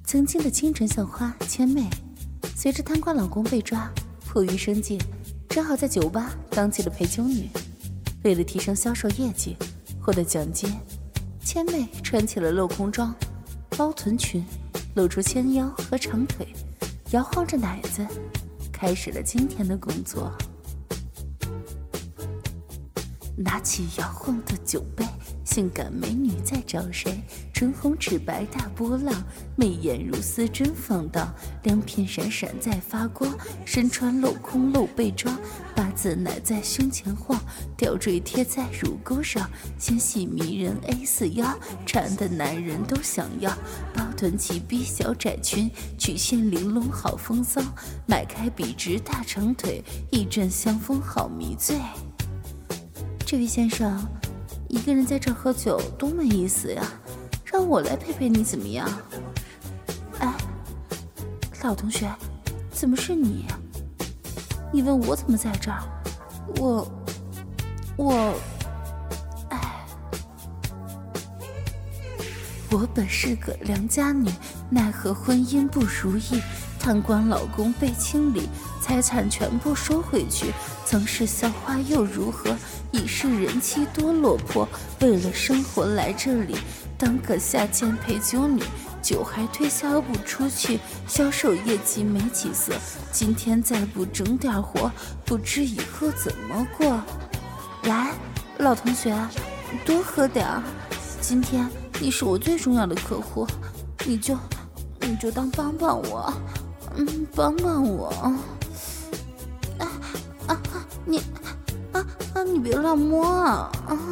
曾经的清纯校花千妹，随着贪官老公被抓，迫于生计，只好在酒吧当起了陪酒女。为了提升销售业绩，获得奖金，千妹穿起了镂空装、包臀裙，露出纤腰和长腿，摇晃着奶子，开始了今天的工作。拿起摇晃的酒杯，性感美女在找谁？唇红齿白大波浪，媚眼如丝真放荡，两片闪闪在发光，身穿镂空露背装，八字奶在胸前晃，吊坠贴在乳沟上，纤细迷人 A4 腰，馋的男人都想要。包臀齐逼小窄裙，曲线玲珑好风骚，迈开笔直大长腿，一阵香风好迷醉。这位先生，一个人在这儿喝酒多没意思呀，让我来陪陪你怎么样？哎，老同学，怎么是你？你问我怎么在这儿？我本是个良家女，奈何婚姻不如意，贪官老公被清理，财产全部收回去。曾是校花又如何？已是人妻多落魄，为了生活来这里当个下贱陪酒女，酒还推销不出去，销售业绩没起色。今天再不整点活，不知以后怎么过。来，老同学，多喝点儿。今天你是我最重要的客户，你就当帮帮我，帮帮我。你别乱摸啊！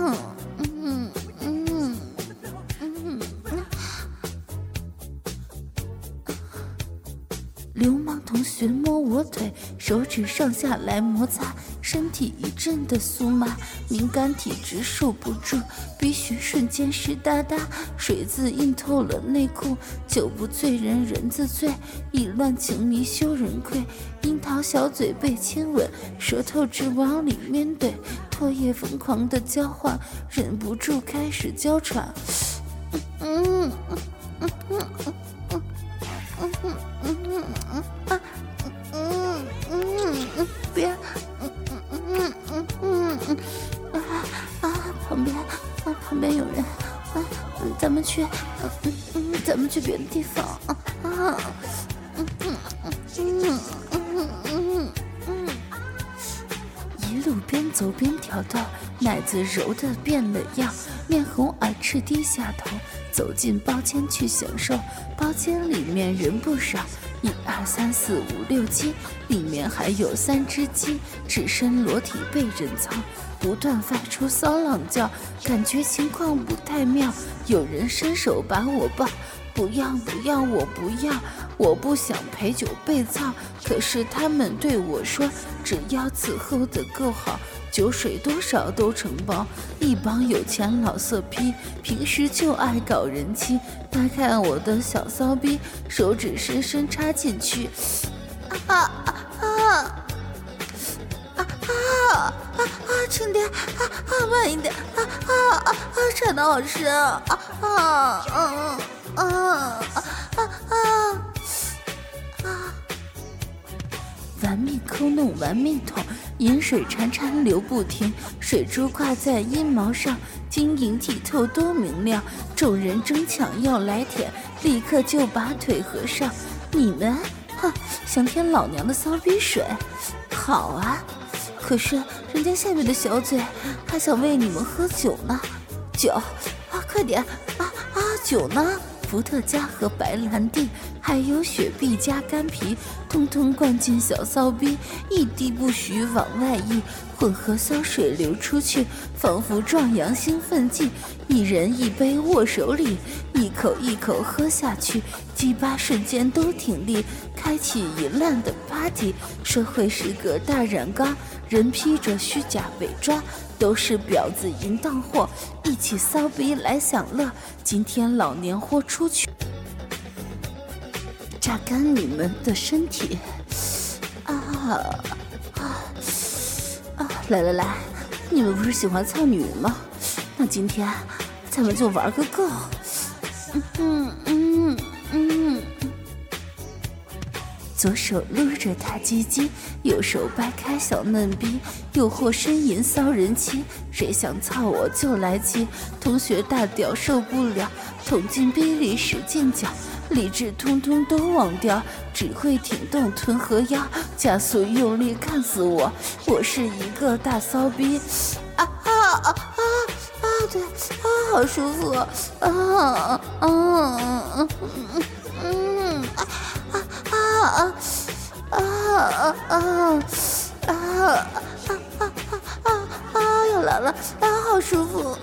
流氓同学摸我腿，手指上下来摩擦，身体一阵的酥麻，敏感体质受不住，鼻血瞬间湿哒哒，水渍映透了内裤，酒不醉人人自醉，意乱情迷羞人愧，樱桃小嘴被亲吻，舌头直往里面怼，唾液疯狂的交换，忍不住开始娇喘。别，旁边有人，咱们去别的地方。一路边走边挑逗，奶子揉得变了样，面红耳赤低下头，走进包间去享受。包间里面人不少，1、2、3、4、5、6、7，里面还有3只鸡，只身裸体被人操，不断发出骚浪叫，感觉情况不太妙。有人伸手把我抱，不要，我不要，我不想陪酒被操。可是他们对我说，只要伺候得够好，酒水多少都承包。一帮有钱老色批，平时就爱搞人妻。他看我的小骚逼，手指深深插进去，轻点，慢一点，插得好深玩命抠弄，玩命捅，饮水潺潺流不停，水珠挂在阴毛上，晶莹剔透多明亮。众人争抢要来舔，立刻就把腿合上。你们，想舔老娘的骚逼水？好啊！可是人家下面的小嘴还想喂你们喝酒呢。酒快点酒呢？伏特加和白兰地，还有雪碧加干啤，通通灌进小骚逼，一滴不许往外溢，混合骚水流出去，仿佛壮阳兴奋剂。一人一杯握手里，一口一口喝下去，鸡巴瞬间都挺立，开启淫乱的 party。社会是个大染缸，人披着虚假伪装，都是婊子淫荡货，一起骚逼来享乐。今天老年豁出去，榨干你们的身体。来，你们不是喜欢操女人吗？那今天咱们就玩个够。 左手撸着大鸡鸡，右手掰开小嫩逼，诱惑呻吟骚人妻。谁想操我就来击，同学大屌受不了，捅进逼里使劲脚，理智通通都忘掉，只会挺动臀和腰，加速用力看死我，我是一个大骚逼。对，好舒服又来了好舒服，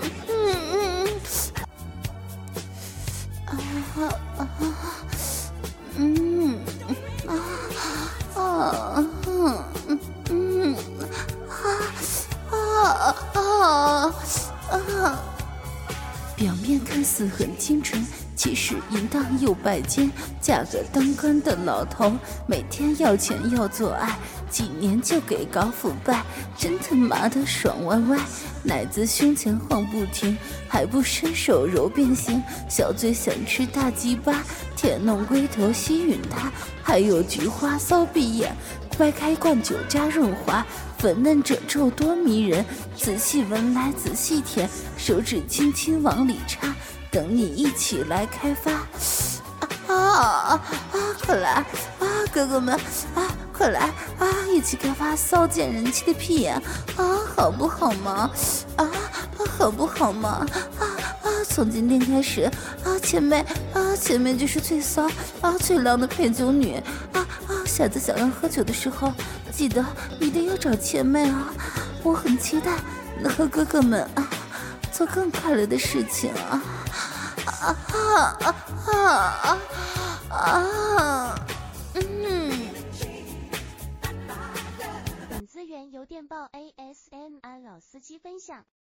表面看似很清纯，其实淫荡又拜金，嫁个当官的老头，每天要钱要做爱，几年就给搞腐败，真他妈的爽歪歪，奶子胸前晃不停，还不伸手揉变形，小嘴想吃大鸡巴，舔弄龟头吸吮它，还有菊花骚闭眼，掰开灌酒加润滑，粉嫩褶皱多迷人，仔细闻来仔细舔，手指轻轻往里插，等你一起来开发。快来哥哥们快来一起开发骚贱人妻的屁眼好不好吗？好不好吗？从今天开始前妹就是最骚最浪的陪酒女下次想要喝酒的时候，记得一定要找前妹我很期待能和哥哥们做更快乐的事情本资源由电报 ASMR 老司机分享。